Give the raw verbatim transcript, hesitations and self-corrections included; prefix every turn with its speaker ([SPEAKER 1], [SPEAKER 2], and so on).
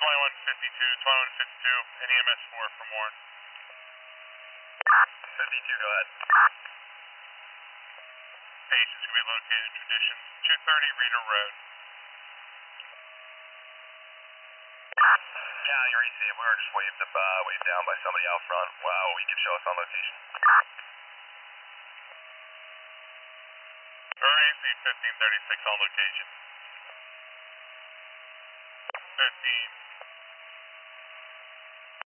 [SPEAKER 1] twenty-one fifty-two, twenty-one fifty-two, and E M S four from Warren.
[SPEAKER 2] fifty-two, go ahead.
[SPEAKER 1] Patients can be located in conditions two thirty Reeder Road.
[SPEAKER 2] Yeah, your E C, we were just waved up, uh, waved down by somebody out front. Wow, we can show us on location.
[SPEAKER 1] R A C fifteen thirty-six on location. fifteen